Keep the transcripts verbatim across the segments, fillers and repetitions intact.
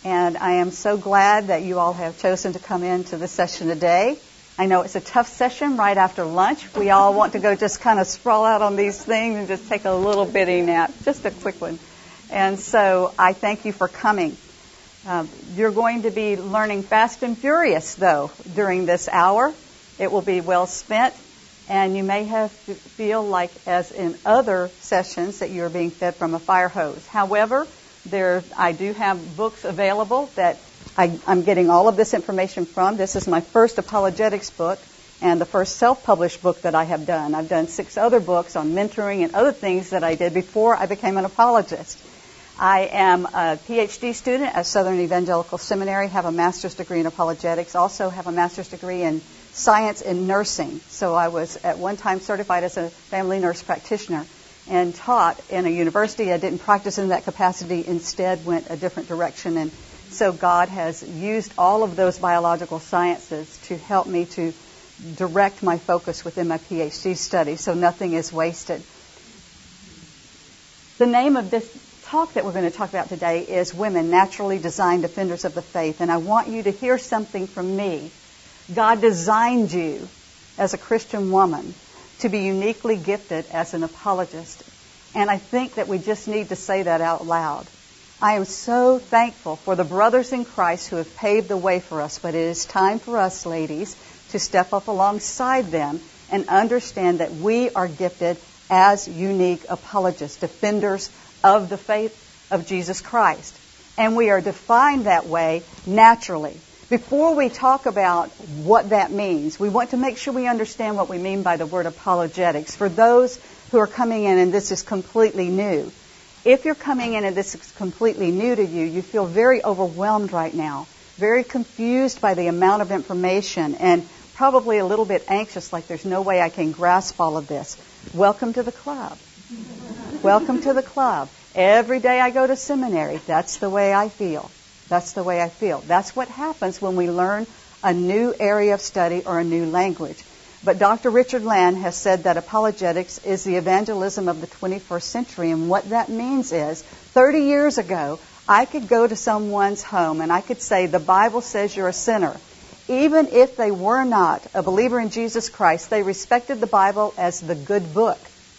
And I am so glad that you all have chosen to come into this session today. I know it's a tough session right after lunch. We all want to go just kind of sprawl out on these things and just take a little bitty nap, just a quick one. And so I thank you for coming. Uh, you're going to be learning fast and furious, though, during this hour. It will be well spent, and you may have to feel like, as in other sessions, that you're being fed from a fire hose. However, there I do have books available that I, I'm getting all of this information from. This is my first apologetics book and the first self-published book that I have done. I've done six other books on mentoring and other things that I did before I became an apologist. I am a P H D student at Southern Evangelical Seminary, have a master's degree in apologetics, also have a master's degree in science and nursing. So I was at one time certified as a family nurse practitioner and taught in a university. I didn't practice in that capacity, instead went a different direction. And so God has used all of those biological sciences to help me to direct my focus within my P H D study, so nothing is wasted. The name of this talk that we're going to talk about today is Women, Naturally Designed Defenders of the Faith. And I want you to hear something from me. God designed you as a Christian woman to be uniquely gifted as an apologist. And I think that we just need to say that out loud. I am so thankful for the brothers in Christ who have paved the way for us, but it is time for us, ladies, to step up alongside them and understand that we are gifted as unique apologists, defenders of the faith of Jesus Christ. And we are defined that way naturally. Before we talk about what that means, we want to make sure we understand what we mean by the word apologetics. For those who are coming in and this is completely new, if you're coming in and this is completely new to you, you feel very overwhelmed right now, very confused by the amount of information, and probably a little bit anxious, like there's no way I can grasp all of this. Welcome to the club. Welcome to the club. Every day I go to seminary, that's the way I feel. That's the way I feel. That's what happens when we learn a new area of study or a new language. But Doctor Richard Land has said that apologetics is the evangelism of the twenty-first century. And what that means is, thirty years ago, I could go to someone's home and I could say, the Bible says you're a sinner. Even if they were not a believer in Jesus Christ, they respected the Bible as the good book.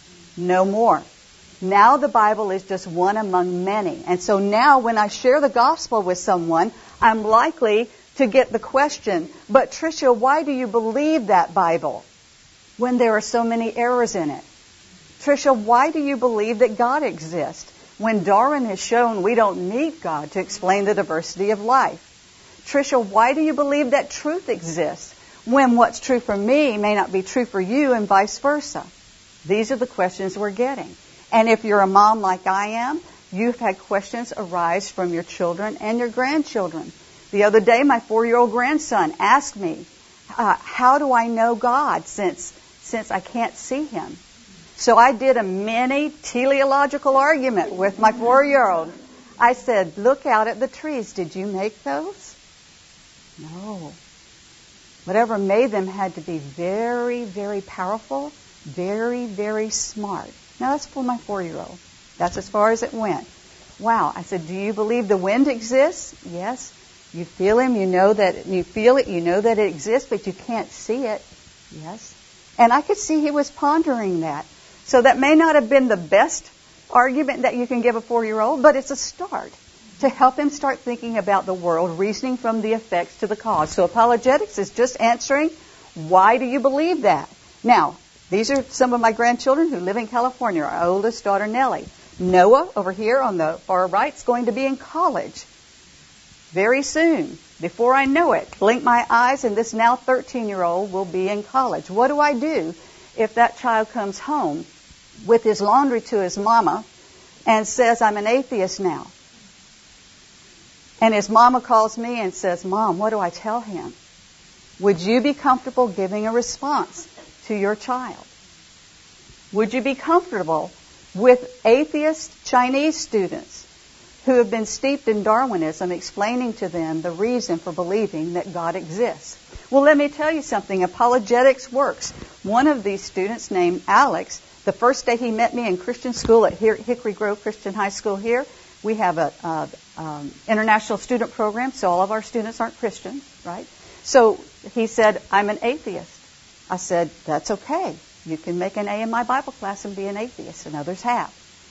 No more. Now the Bible is just one among many. And so now when I share the gospel with someone, I'm likely to get the question, but Tricia, why do you believe that Bible when there are so many errors in it? Tricia, why do you believe that God exists when Darwin has shown we don't need God to explain the diversity of life? Tricia, why do you believe that truth exists when what's true for me may not be true for you and vice versa? These are the questions we're getting. And if you're a mom like I am, you've had questions arise from your children and your grandchildren. The other day, my four-year-old grandson asked me, uh, how do I know God since since I can't see Him? So I did a mini teleological argument with my four-year-old. I said, look out at the trees. Did you make those? No. Whatever made them had to be very, very powerful, very, very smart. Now, that's for my four-year-old. That's as far as it went. Wow. I said, do you believe the wind exists? Yes. You feel him, you know that, you feel it, you know that it exists, but you can't see it. Yes. And I could see he was pondering that. So that may not have been the best argument that you can give a four-year-old, but it's a start to help him start thinking about the world, reasoning from the effects to the cause. So apologetics is just answering, why do you believe that? Now, these are some of my grandchildren who live in California. Our oldest daughter, Nellie. Noah, over here on the far right, is going to be in college very soon. Before I know it, blink my eyes, and this now thirteen-year-old will be in college. What do I do if that child comes home with his laundry to his mama and says, I'm an atheist now? And his mama calls me and says, Mom, what do I tell him? Would you be comfortable giving a response to your child? Would you be comfortable with atheist Chinese students who have been steeped in Darwinism explaining to them the reason for believing that God exists? Well, let me tell you something. Apologetics works. One of these students named Alex, the first day he met me in Christian school at Hickory Grove Christian High School here, We have a, a um, international student program, so all of our students aren't Christians, right? So he said, I'm an atheist. I said, that's okay. You can make an A in my Bible class and be an atheist, and others have.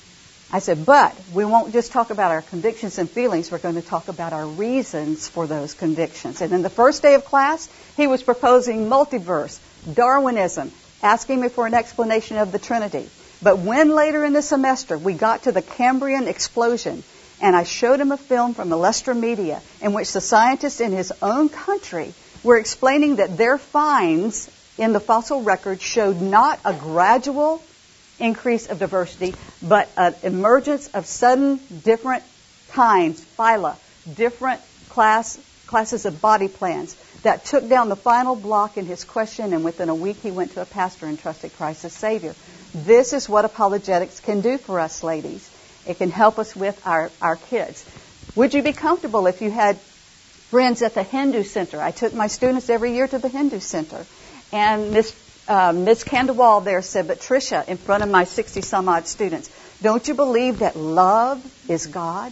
I said, but we won't just talk about our convictions and feelings. We're going to talk about our reasons for those convictions. And then the first day of class, he was proposing multiverse, Darwinism, asking me for an explanation of the Trinity. But when later in the semester we got to the Cambrian explosion, and I showed him a film from Alestra Media in which the scientists in his own country were explaining that their finds in the fossil record showed not a gradual increase of diversity, but an emergence of sudden different kinds, phyla, different class, classes of body plans that took down the final block in his question, and within a week he went to a pastor and trusted Christ as Savior. This is what apologetics can do for us, ladies. It can help us with our, our kids. Would you be comfortable if you had friends at the Hindu Center? I took my students every year to the Hindu Center. And Miss uh, Miss Kandawal there said, but Tricia, in front of my sixty-some-odd students, don't you believe that love is God?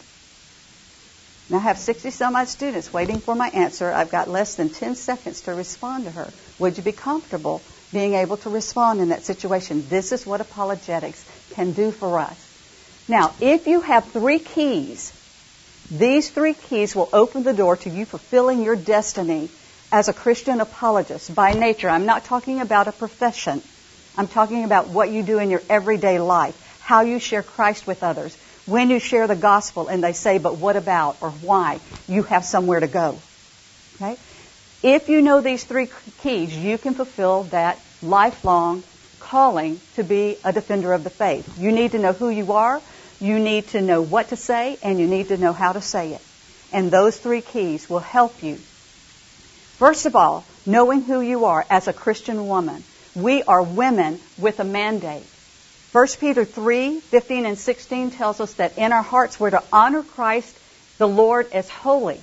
And I have sixty-some-odd students waiting for my answer. I've got less than ten seconds to respond to her. Would you be comfortable being able to respond in that situation? This is what apologetics can do for us. Now, if you have three keys, these three keys will open the door to you fulfilling your destiny as a Christian apologist by nature. I'm not talking about a profession. I'm talking about what you do in your everyday life, how you share Christ with others. When you share the gospel and they say, but what about or why, you have somewhere to go. Okay? If you know these three keys, you can fulfill that lifelong calling to be a defender of the faith. You need to know who you are, you need to know what to say, and you need to know how to say it. And those three keys will help you. First of all, knowing who you are as a Christian woman. We are women with a mandate. First Peter three, fifteen and sixteen tells us that in our hearts we're to honor Christ the Lord as holy.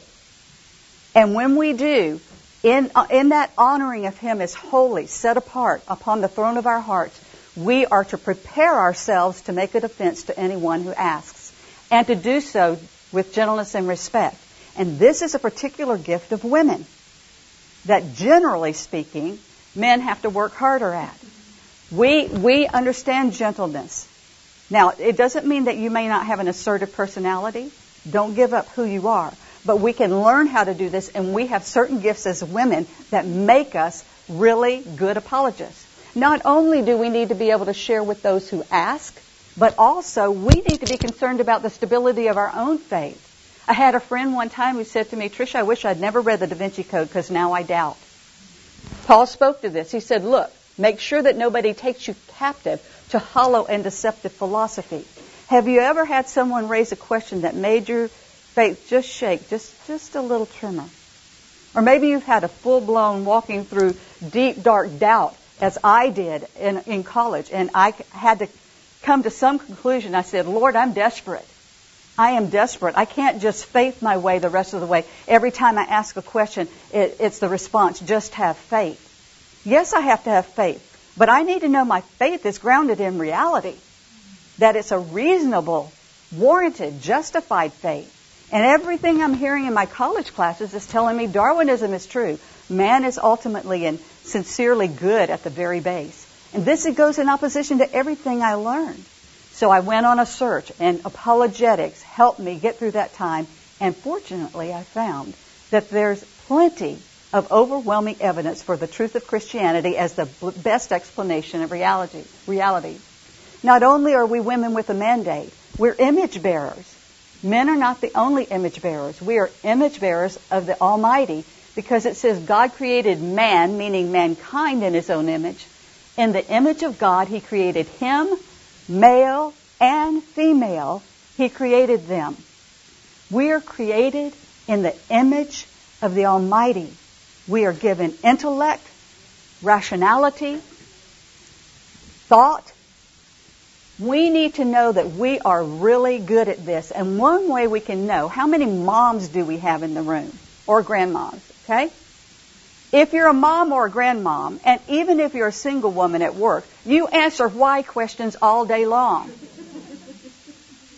And when we do, in, uh, in that honoring of Him as holy, set apart upon the throne of our hearts, we are to prepare ourselves to make a defense to anyone who asks, and to do so with gentleness and respect. And this is a particular gift of women that, generally speaking, men have to work harder at. We we understand gentleness. Now, it doesn't mean that you may not have an assertive personality. Don't give up who you are. But we can learn how to do this, and we have certain gifts as women that make us really good apologists. Not only do we need to be able to share with those who ask, but also we need to be concerned about the stability of our own faith. I had a friend one time who said to me, Tricia, I wish I'd never read the Da Vinci Code because now I doubt. Paul spoke to this. He said, look, make sure that nobody takes you captive to hollow and deceptive philosophy. Have you ever had someone raise a question that made your faith just shake, just, just a little tremor? Or maybe you've had a full-blown walking through deep, dark doubt, as I did in, in college, and I had to come to some conclusion. I said, Lord, I'm desperate. I am desperate. I can't just faith my way the rest of the way. Every time I ask a question, it, it's the response, just have faith. Yes, I have to have faith, but I need to know my faith is grounded in reality, that it's a reasonable, warranted, justified faith. And everything I'm hearing in my college classes is telling me Darwinism is true. Man is ultimately and sincerely good at the very base. And this it goes in opposition to everything I learned. So I went on a search, and apologetics helped me get through that time. And fortunately, I found that there's plenty of overwhelming evidence for the truth of Christianity as the best explanation of reality. reality. Not only are we women with a mandate, we're image bearers. Men are not the only image bearers. We are image bearers of the Almighty, because it says God created man, meaning mankind, in His own image. In the image of God, He created him, male and female. He created them. We are created in the image of the Almighty. We are given intellect, rationality, thought. We need to know that we are really good at this. And one way we can know, how many moms do we have in the room? Or grandmoms, okay? If you're a mom or a grandmom, and even if you're a single woman at work, you answer why questions all day long.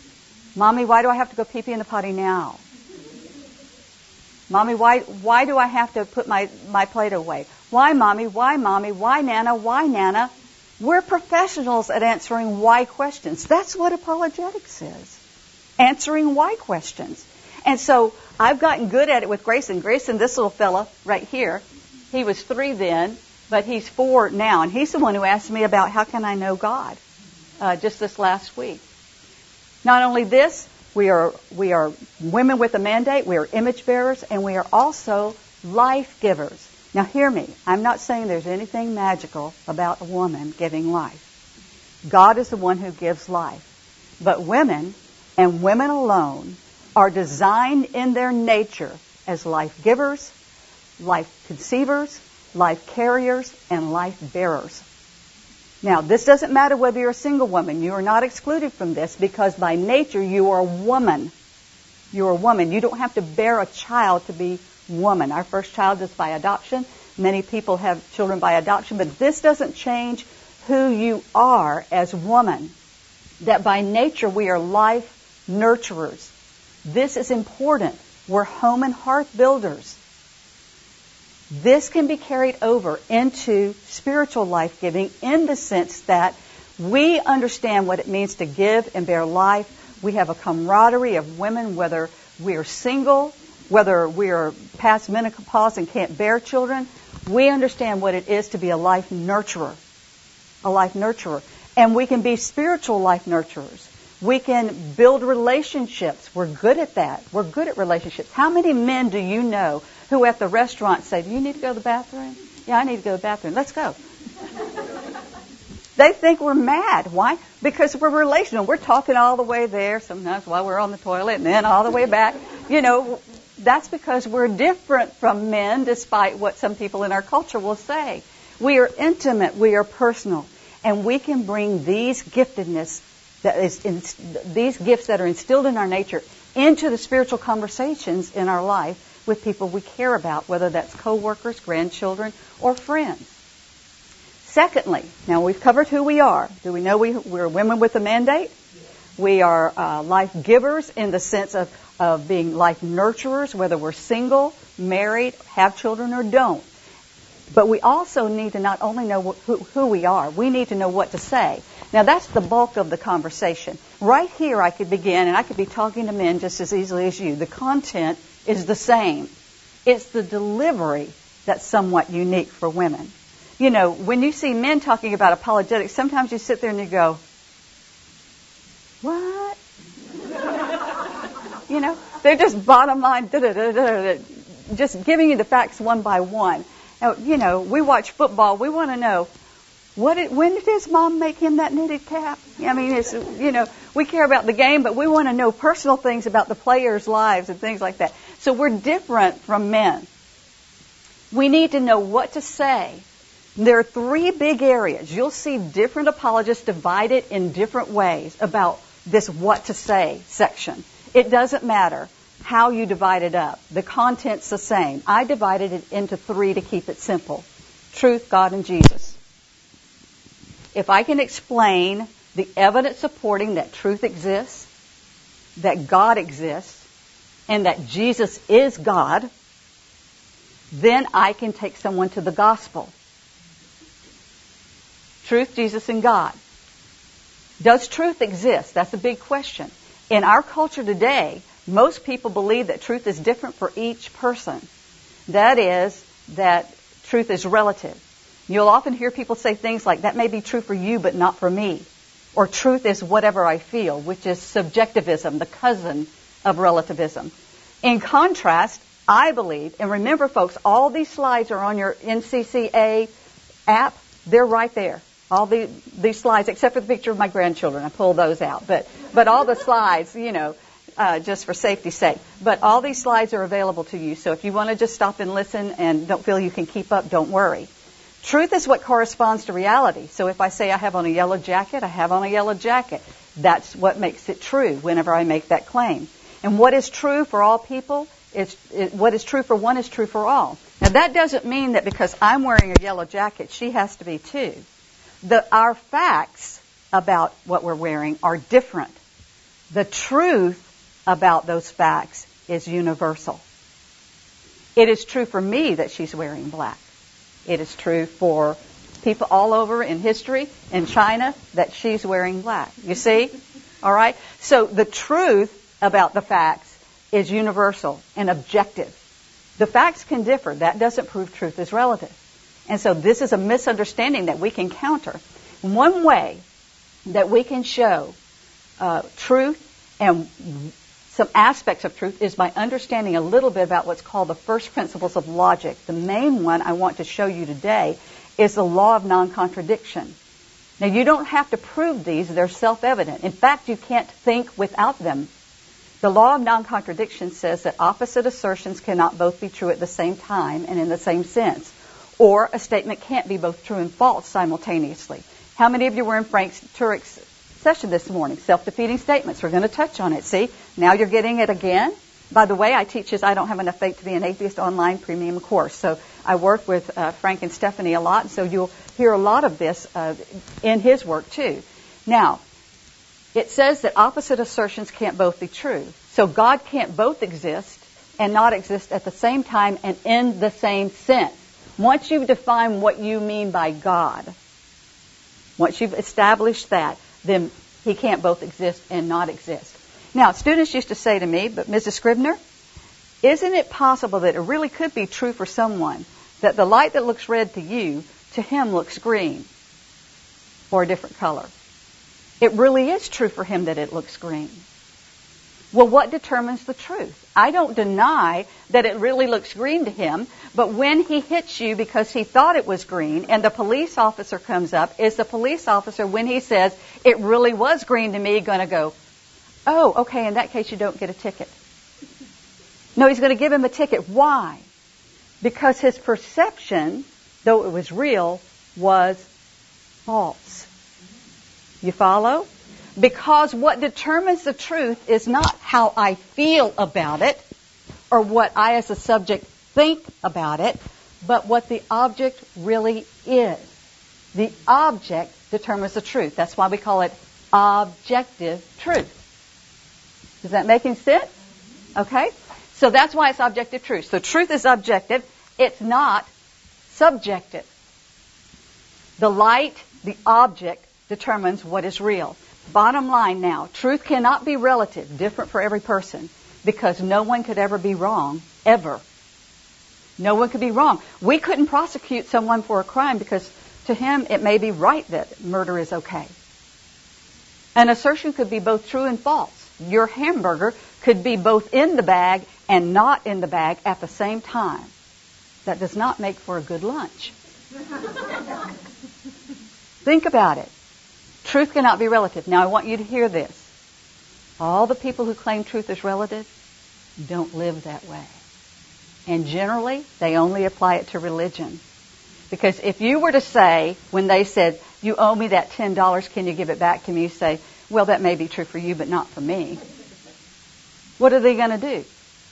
Mommy, why do I have to go pee-pee in the potty now? Mommy, why why do I have to put my, my plate away? Why, Mommy? Why, Mommy? Why, Nana? Why, Nana? We're professionals at answering why questions. That's what apologetics is. Answering why questions. And so I've gotten good at it with Grayson. Grayson, this little fella right here, he was three then, but he's four now. And he's the one who asked me about how can I know God uh, just this last week. Not only this, we are we are women with a mandate, we are image bearers, and we are also life givers. Now hear me, I'm not saying there's anything magical about a woman giving life. God is the one who gives life. But women, and women alone, are designed in their nature as life givers, life conceivers, life carriers, and life bearers. Now, this doesn't matter whether you're a single woman. You are not excluded from this because by nature you are a woman. You're a woman. You don't have to bear a child to be woman. Our first child is by adoption. Many people have children by adoption, but this doesn't change who you are as woman. That by nature we are life nurturers. This is important. We're home and hearth builders. This can be carried over into spiritual life-giving in the sense that we understand what it means to give and bear life. We have a camaraderie of women, whether we are single, whether we are past menopause and can't bear children. We understand what it is to be a life nurturer, a life nurturer. And we can be spiritual life nurturers. We can build relationships. We're good at that. We're good at relationships. How many men do you know who at the restaurant say, do you need to go to the bathroom? Yeah, I need to go to the bathroom. Let's go. They think we're mad. Why? Because we're relational. We're talking all the way there, sometimes while we're on the toilet, and then all the way back. You know, that's because we're different from men, despite what some people in our culture will say. We are intimate. We are personal. And we can bring these giftedness, that is in, these gifts that are instilled in our nature into the spiritual conversations in our life with people we care about, whether that's co-workers, grandchildren, or friends. Secondly, now we've covered who we are. Do we know we, we're women with a mandate? We are uh, life givers in the sense of, of being life nurturers, whether we're single, married, have children, or don't. But we also need to not only know who, who we are, we need to know what to say. Now, that's the bulk of the conversation. Right here, I could begin, and I could be talking to men just as easily as you. The content is the same. It's the delivery that's somewhat unique for women. You know, when you see men talking about apologetics, sometimes you sit there and you go, what? You know, they're just bottom line, just giving you the facts one by one. Now, you know, we watch football. We want to know, what did, when did his mom make him that knitted cap? I mean, it's, you know, we care about the game, but we want to know personal things about the players' lives and things like that. So we're different from men. We need to know what to say. There are three big areas. You'll see different apologists divided in different ways about this what to say section. It doesn't matter how you divide it up. The content's the same. I divided it into three to keep it simple. Truth, God, and Jesus. If I can explain the evidence supporting that truth exists, that God exists, and that Jesus is God, then I can take someone to the gospel. Truth, Jesus, and God. Does truth exist? That's a big question. In our culture today, most people believe that truth is different for each person. That is, that truth is relative. You'll often hear people say things like, that may be true for you, but not for me. Or truth is whatever I feel, which is subjectivism, the cousin of relativism. In contrast, I believe, and remember folks, all these slides are on your N C C A app. They're right there. All the, these slides, except for the picture of my grandchildren. I pulled those out. But, but all the slides, you know, uh, just for safety's sake. But all these slides are available to you. So if you want to just stop and listen and don't feel you can keep up, don't worry. Truth is what corresponds to reality. So if I say I have on a yellow jacket, I have on a yellow jacket. That's what makes it true whenever I make that claim. And what is true for all people, is, it, what is true for one is true for all. Now that doesn't mean that because I'm wearing a yellow jacket, she has to be too. The, our facts about what we're wearing are different. The truth about those facts is universal. It is true for me that she's wearing black. It is true for people all over in history, in China, that she's wearing black. You see? All right? So the truth about the facts is universal and objective. The facts can differ. That doesn't prove truth is relative. And so this is a misunderstanding that we can counter. One way that we can show uh, truth and some aspects of truth is by understanding a little bit about what's called the first principles of logic. The main one I want to show you today is the law of non-contradiction. Now, you don't have to prove these. They're self-evident. In fact, you can't think without them. The law of non-contradiction says that opposite assertions cannot both be true at the same time and in the same sense. Or a statement can't be both true and false simultaneously. How many of you were in Frank Turek's session this morning? Self-defeating statements. We're going to touch on it. See, now you're getting it again. By the way, I teach his I Don't Have Enough Faith to Be an Atheist online premium course. So I work with uh, Frank and Stephanie a lot, so you'll hear a lot of this uh, in his work too. Now, it says that opposite assertions can't both be true. So God can't both exist and not exist at the same time and in the same sense. Once you've defined what you mean by God, once you've established that, then he can't both exist and not exist. Now, students used to say to me, but Missus Scribner, isn't it possible that it really could be true for someone that the light that looks red to you, to him looks green or a different color? It really is true for him that it looks green. Well, what determines the truth? I don't deny that it really looks green to him, but when he hits you because he thought it was green and the police officer comes up, is the police officer, when he says, it really was green to me, going to go, oh, okay, in that case you don't get a ticket? No, he's going to give him a ticket. Why? Because his perception, though it was real, was false. You follow? Because what determines the truth is not how I feel about it or what I as a subject think about it, but what the object really is. The object determines the truth. That's why we call it objective truth. Does that make any sense? Okay? So that's why it's objective truth. So truth is objective. It's not subjective. The light, the object, determines what is real. Bottom line now, truth cannot be relative, different for every person, because no one could ever be wrong, ever. No one could be wrong. We couldn't prosecute someone for a crime because to him it may be right that murder is okay. An assertion could be both true and false. Your hamburger could be both in the bag and not in the bag at the same time. That does not make for a good lunch. Think about it. Truth cannot be relative. Now, I want you to hear this. All the people who claim truth is relative don't live that way. And generally, they only apply it to religion. Because if you were to say, when they said, you owe me that ten dollars, can you give it back to me? You say, well, that may be true for you, but not for me. What are they going to do?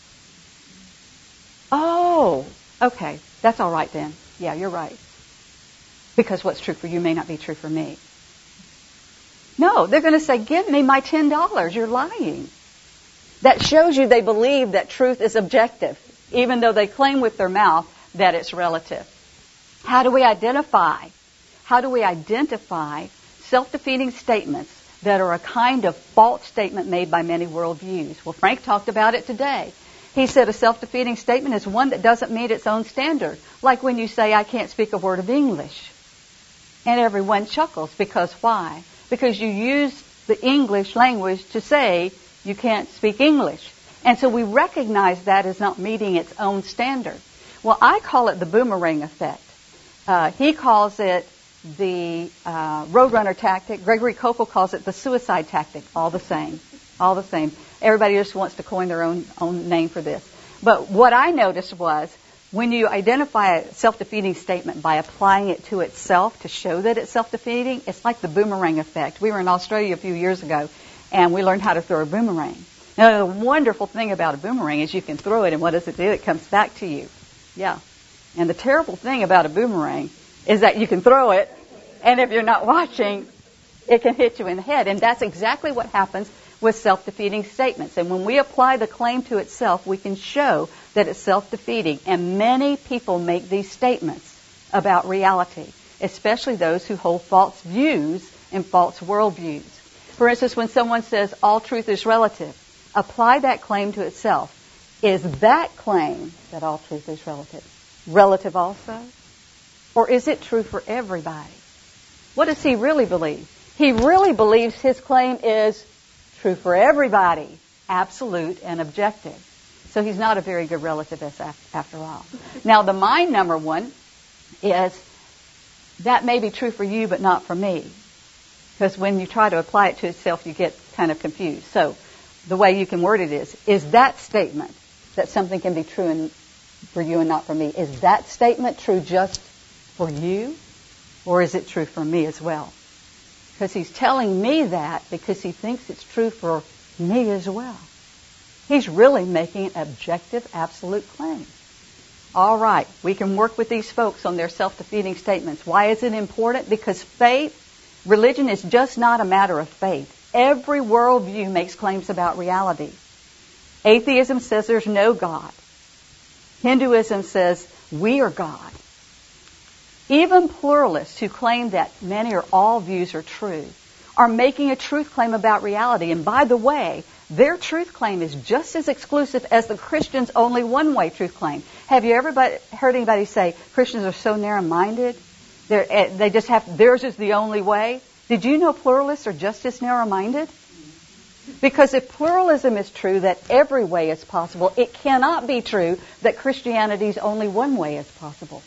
Oh, okay, that's all right then. Yeah, you're right. Because what's true for you may not be true for me. No, they're going to say, give me my ten dollars. You're lying. That shows you they believe that truth is objective, even though they claim with their mouth that it's relative. How do we identify? How do we identify self-defeating statements that are a kind of false statement made by many worldviews? Well, Frank talked about it today. He said a self-defeating statement is one that doesn't meet its own standard. Like when you say, I can't speak a word of English. And everyone chuckles. Because why? Because you use the English language to say you can't speak English. And so we recognize that as not meeting its own standard. Well, I call it the boomerang effect. Uh, he calls it the uh, roadrunner tactic. Gregory Koppel calls it the suicide tactic. All the same. All the same. Everybody just wants to coin their own, own name for this. But what I noticed was when you identify a self-defeating statement by applying it to itself to show that it's self-defeating, it's like the boomerang effect. We were in Australia a few years ago, and we learned how to throw a boomerang. Now, the wonderful thing about a boomerang is you can throw it, and what does it do? It comes back to you. Yeah. And the terrible thing about a boomerang is that you can throw it, and if you're not watching, it can hit you in the head. And that's exactly what happens with self-defeating statements. And when we apply the claim to itself, we can show that it's self-defeating. And many people make these statements about reality, especially those who hold false views and false worldviews. For instance, when someone says all truth is relative, apply that claim to itself. Is that claim that all truth is relative relative also? Or is it true for everybody? What does he really believe? He really believes his claim is true for everybody, absolute and objective. So he's not a very good relativist after all. Now, the mind number one is that may be true for you, but not for me. Because when you try to apply it to itself, you get kind of confused. So the way you can word it is, is that statement that something can be true in, for you and not for me, is that statement true just for you, or is it true for me as well? Because he's telling me that because he thinks it's true for me as well. He's really making an objective, absolute claim. All right, we can work with these folks on their self-defeating statements. Why is it important? Because faith, religion is just not a matter of faith. Every worldview makes claims about reality. Atheism says there's no God. Hinduism says we are God. Even pluralists who claim that many or all views are true are making a truth claim about reality. And by the way, their truth claim is just as exclusive as the Christians' only one-way truth claim. Have you ever heard anybody say Christians are so narrow-minded? They're, they just have, theirs is the only way? Did you know pluralists are just as narrow-minded? Because if pluralism is true, that every way is possible, it cannot be true that Christianity's only one way is possible.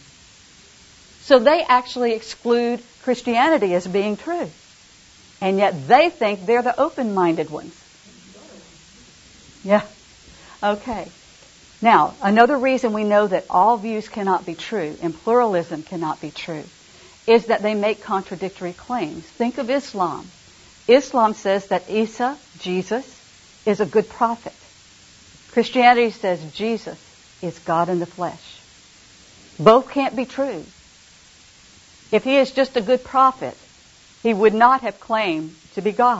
So they actually exclude Christianity as being true. And yet they think they're the open-minded ones. Yeah. Okay. Now, another reason we know that all views cannot be true and pluralism cannot be true is that they make contradictory claims. Think of Islam. Islam says that Isa, Jesus, is a good prophet. Christianity says Jesus is God in the flesh. Both can't be true. If he is just a good prophet, he would not have claimed to be God.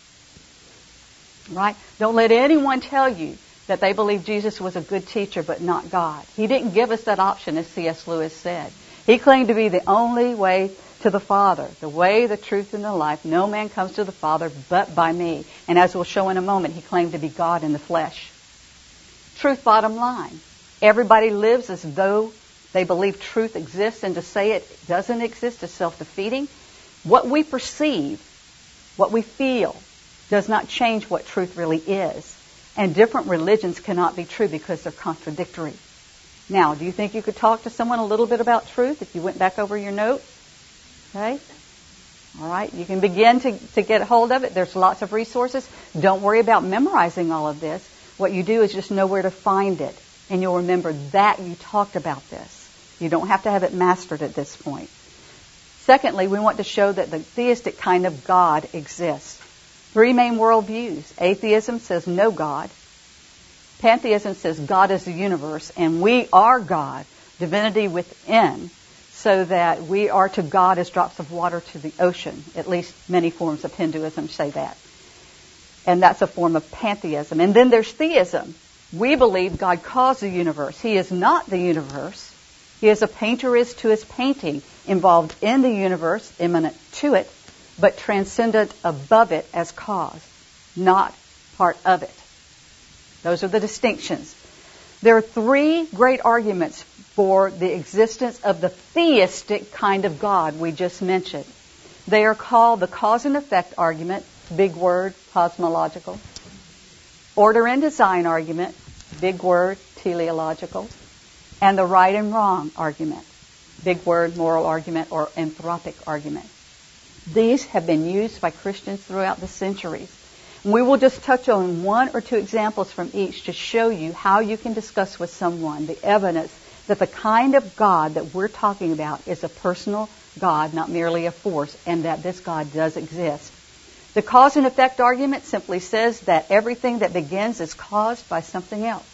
Right? Don't let anyone tell you that they believe Jesus was a good teacher but not God. He didn't give us that option, as C S Lewis said. He claimed to be the only way to the Father, the way, the truth, and the life. No man comes to the Father but by me. And as we'll show in a moment, he claimed to be God in the flesh. Truth bottom line. Everybody lives as though they believe truth exists, and to say it doesn't exist is self-defeating. What we perceive, what we feel, does not change what truth really is. And different religions cannot be true because they're contradictory. Now, do you think you could talk to someone a little bit about truth if you went back over your notes? Okay? All right, you can begin to, to get hold of it. There's lots of resources. Don't worry about memorizing all of this. What you do is just know where to find it. And you'll remember that you talked about this. You don't have to have it mastered at this point. Secondly, we want to show that the theistic kind of God exists. Three main worldviews. Atheism says no God. Pantheism says God is the universe and we are God, divinity within, so that we are to God as drops of water to the ocean. At least many forms of Hinduism say that. And that's a form of pantheism. And then there's theism. We believe God caused the universe. He is not the universe. He is a painter is to his painting, involved in the universe, immanent to it, but transcendent above it as cause, not part of it. Those are the distinctions. There are three great arguments for the existence of the theistic kind of God we just mentioned. They are called the cause and effect argument, big word, cosmological. Order and design argument, big word, teleological. And the right and wrong argument, big word, moral argument, or anthropic argument. These have been used by Christians throughout the centuries. And we will just touch on one or two examples from each to show you how you can discuss with someone the evidence that the kind of God that we're talking about is a personal God, not merely a force, and that this God does exist. The cause and effect argument simply says that everything that begins is caused by something else.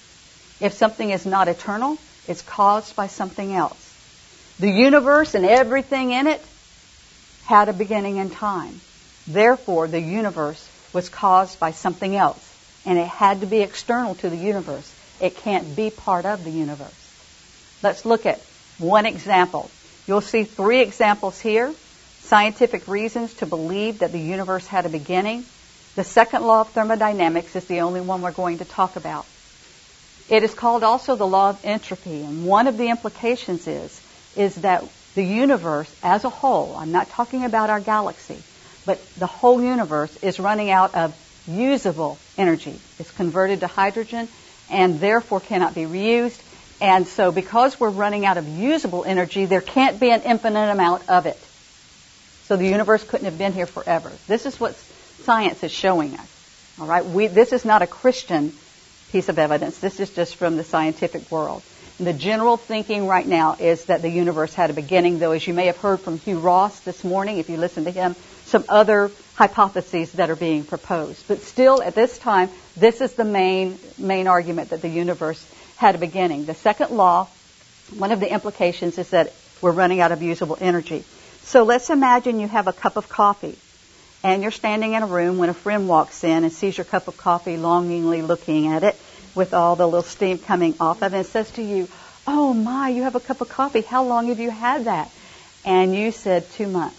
If something is not eternal, it's caused by something else. The universe and everything in it had a beginning in time. Therefore, the universe was caused by something else, and it had to be external to the universe. It can't be part of the universe. Let's look at one example. You'll see three examples here. Scientific reasons to believe that the universe had a beginning. The second law of thermodynamics is the only one we're going to talk about. It is called also the law of entropy, and one of the implications is, is that the universe as a whole, I'm not talking about our galaxy, but the whole universe is running out of usable energy. It's converted to hydrogen and therefore cannot be reused. And so because we're running out of usable energy, there can't be an infinite amount of it. So the universe couldn't have been here forever. This is what science is showing us. All right, we, this is not a Christian piece of evidence. This is just from the scientific world. And the general thinking right now is that the universe had a beginning, though as you may have heard from Hugh Ross this morning, if you listen to him, some other hypotheses that are being proposed. But still, at this time, this is the main, main argument that the universe had a beginning. The second law, one of the implications is that we're running out of usable energy. So let's imagine you have a cup of coffee, and you're standing in a room when a friend walks in and sees your cup of coffee, longingly looking at it with all the little steam coming off of it, and says to you, "Oh my, you have a cup of coffee. How long have you had that?" And you said, two months.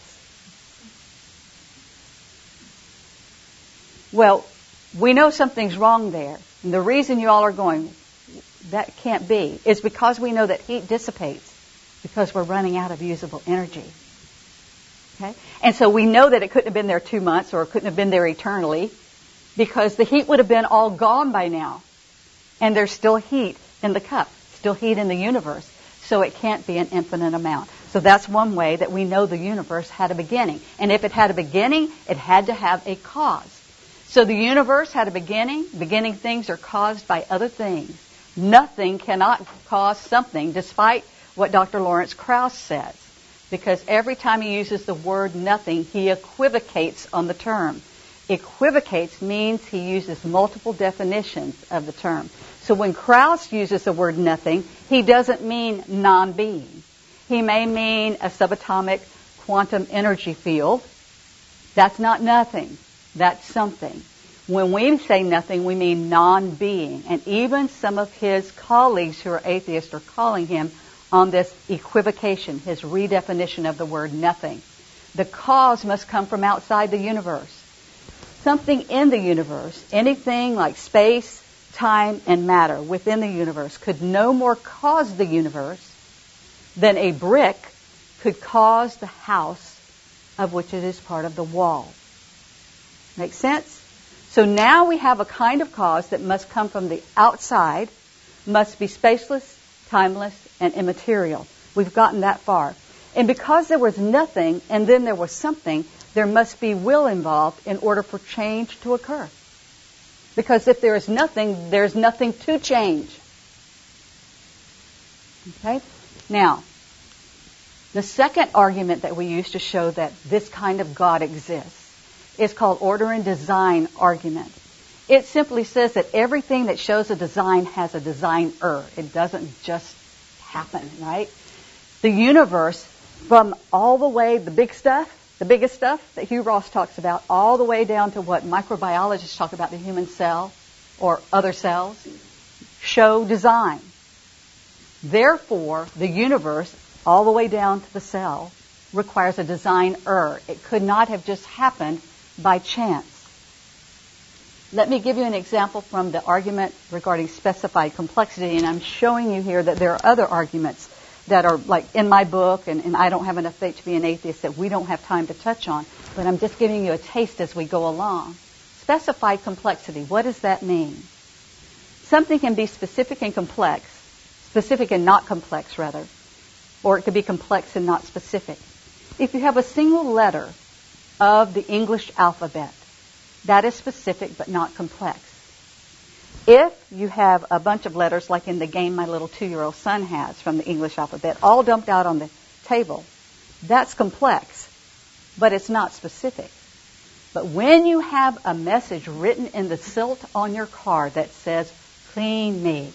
Well, we know something's wrong there. And the reason you all are going, that can't be, is because we know that heat dissipates because we're running out of usable energy. Okay? And so we know that it couldn't have been there two months or it couldn't have been there eternally because the heat would have been all gone by now. And there's still heat in the cup, still heat in the universe. So it can't be an infinite amount. So that's one way that we know the universe had a beginning. And if it had a beginning, it had to have a cause. So the universe had a beginning. Beginning things are caused by other things. Nothing cannot cause something, despite what Doctor Lawrence Krauss says. Because every time he uses the word nothing, he equivocates on the term. Equivocates means he uses multiple definitions of the term. So when Krauss uses the word nothing, he doesn't mean non-being. He may mean a subatomic quantum energy field. That's not nothing. That's something. When we say nothing, we mean non-being. And even some of his colleagues who are atheists are calling him on this equivocation, his redefinition of the word nothing. The cause must come from outside the universe. Something in the universe, anything like space, time, and matter within the universe could no more cause the universe than a brick could cause the house of which it is part of the wall. Make sense? So now we have a kind of cause that must come from the outside, must be spaceless, timeless, and immaterial. We've gotten that far. And because there was nothing and then there was something, there must be will involved in order for change to occur. Because if there is nothing, there's nothing to change. Okay? Now, the second argument that we use to show that this kind of God exists is called order and design argument. It simply says that everything that shows a design has a designer. It doesn't just happen, right? The universe, from all the way, the big stuff, the biggest stuff that Hugh Ross talks about, all the way down to what microbiologists talk about, the human cell or other cells, show design. Therefore, the universe, all the way down to the cell, requires a designer. It could not have just happened by chance. Let me give you an example from the argument regarding specified complexity, and I'm showing you here that there are other arguments that are like in my book, and, and I don't have enough faith to be an atheist that we don't have time to touch on, but I'm just giving you a taste as we go along. Specified complexity, what does that mean? Something can be specific and complex, specific and not complex rather, or it could be complex and not specific. If you have a single letter of the English alphabet, that is specific but not complex. If you have a bunch of letters like in the game my little two-year-old son has from the English alphabet, all dumped out on the table, that's complex, but it's not specific. But when you have a message written in the silt on your car that says, "Clean me,"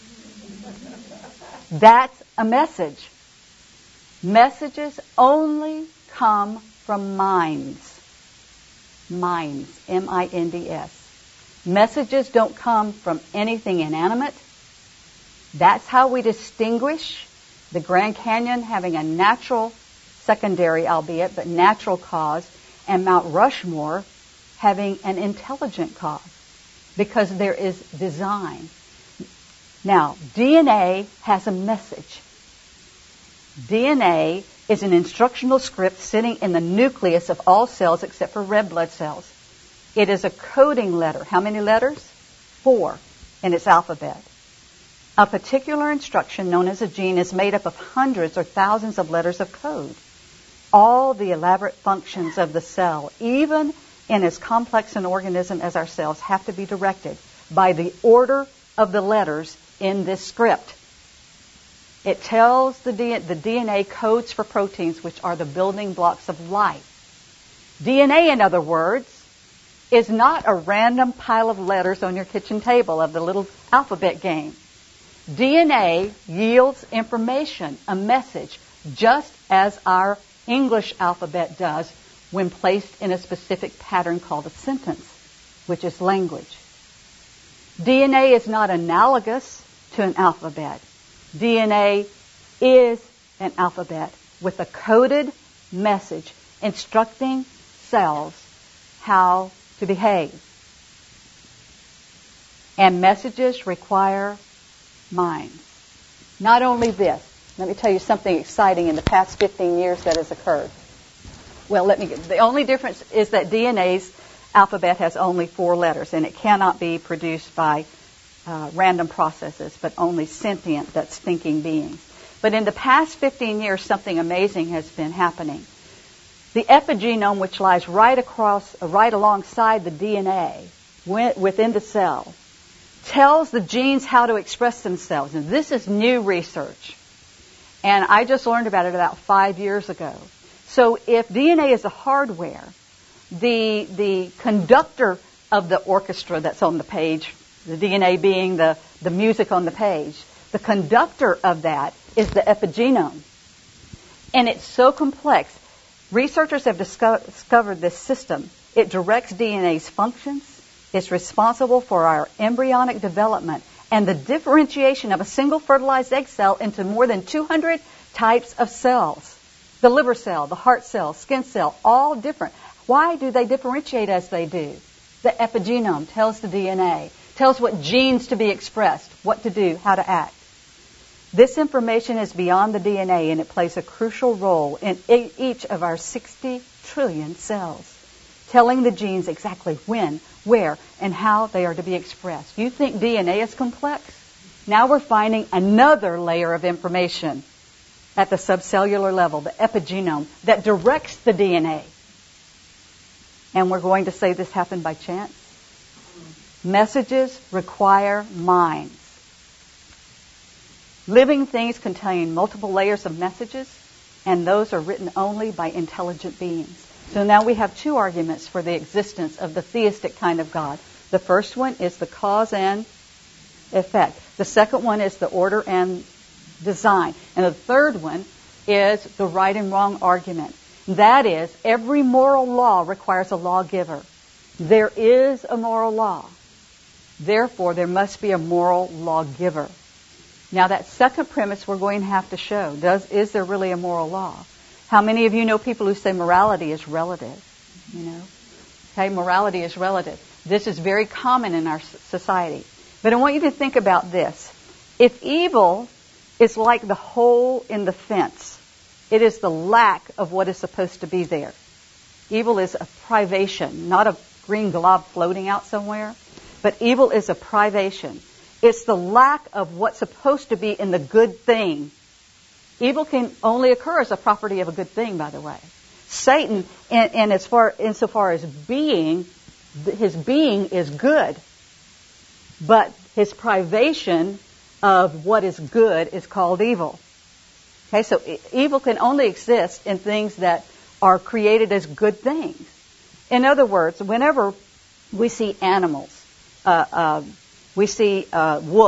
that's a message. Messages only come from minds. minds, M I N D S. Messages don't come from anything inanimate. That's how we distinguish the Grand Canyon having a natural, secondary albeit, but natural cause, and Mount Rushmore having an intelligent cause, because there is design. Now, D N A has a message. D N A is an instructional script sitting in the nucleus of all cells except for red blood cells. It is a coding letter. How many letters? Four in its alphabet. A particular instruction known as a gene is made up of hundreds or thousands of letters of code. All the elaborate functions of the cell, even in as complex an organism as our cells, have to be directed by the order of the letters in this script. It tells the, D- the D N A codes for proteins, which are the building blocks of life. D N A, in other words, is not a random pile of letters on your kitchen table of the little alphabet game. D N A yields information, a message, just as our English alphabet does when placed in a specific pattern called a sentence, which is language. D N A is not analogous to an alphabet. D N A is an alphabet with a coded message instructing cells how to behave. And messages require minds. Not only this, let me tell you something exciting in the past fifteen years that has occurred. Well, let me get, the only difference is that D N A's alphabet has only four letters, and it cannot be produced by uh, random processes, but only sentient, that's thinking beings. But in the past fifteen years, something amazing has been happening. The epigenome, which lies right across, uh, right alongside the D N A within the cell, tells the genes how to express themselves. And this is new research. And I just learned about it about five years ago. So if D N A is the hardware, the the conductor of the orchestra that's on the page, the D N A being the, the music on the page, the conductor of that is the epigenome. And it's so complex. Researchers have disco- discovered this system. It directs D N A's functions. It's responsible for our embryonic development and the differentiation of a single fertilized egg cell into more than two hundred types of cells. The liver cell, the heart cell, skin cell, all different. Why do they differentiate as they do? The epigenome tells the D N A, tells what genes to be expressed, what to do, how to act. This information is beyond the D N A, and it plays a crucial role in each of our sixty trillion cells, telling the genes exactly when, where, and how they are to be expressed. You think D N A is complex? Now we're finding another layer of information at the subcellular level, the epigenome, that directs the D N A. And we're going to say this happened by chance? Messages require minds. Living things contain multiple layers of messages, and those are written only by intelligent beings. So now we have two arguments for the existence of the theistic kind of God. The first one is the cause and effect. The second one is the order and design. And the third one is the right and wrong argument. That is, every moral law requires a lawgiver. There is a moral law. Therefore, there must be a moral lawgiver. Now, that second premise we're going to have to show. Does, is there really a moral law? How many of you know people who say morality is relative? You know? Okay, morality is relative. This is very common in our society. But I want you to think about this. If evil is like the hole in the fence, it is the lack of what is supposed to be there. Evil is a privation, not a green glob floating out somewhere, but evil is a privation. It's the lack of what's supposed to be in the good thing. Evil can only occur as a property of a good thing, by the way. Satan, in, in as far, insofar as being, his being is good, but his privation of what is good is called evil. Okay, so evil can only exist in things that are created as good things. In other words, whenever we see animals, uh, uh, we see a wolf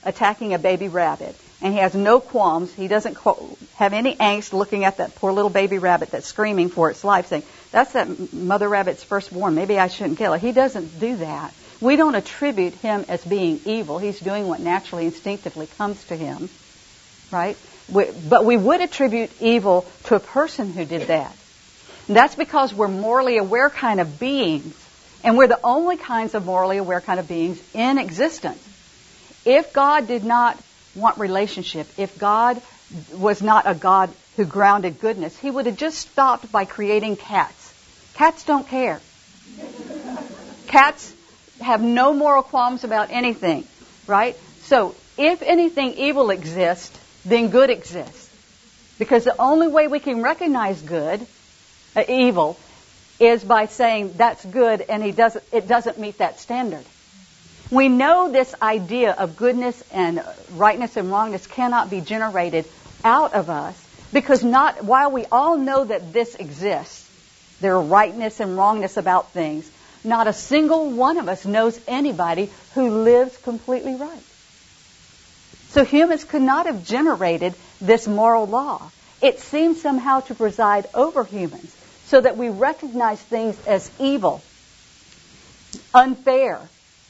attacking a baby rabbit, and he has no qualms. He doesn't have any angst looking at that poor little baby rabbit that's screaming for its life, saying, that's that mother rabbit's firstborn. Maybe I shouldn't kill it. He doesn't do that. We don't attribute him as being evil. He's doing what naturally, instinctively comes to him, right? We, but we would attribute evil to a person who did that. And that's because we're morally aware kind of beings, and we're the only kinds of morally aware kind of beings in existence. If God did not want relationship, if God was not a God who grounded goodness, he would have just stopped by creating cats. Cats don't care. Cats have no moral qualms about anything, right? So if anything evil exists, then good exists. Because the only way we can recognize good, uh, evil, is by saying that's good and he doesn't, it doesn't meet that standard. We know this idea of goodness and rightness and wrongness cannot be generated out of us because not while we all know that this exists, there are rightness and wrongness about things, not a single one of us knows anybody who lives completely right. So humans could not have generated this moral law. It seems somehow to preside over humans so that we recognize things as evil, unfair,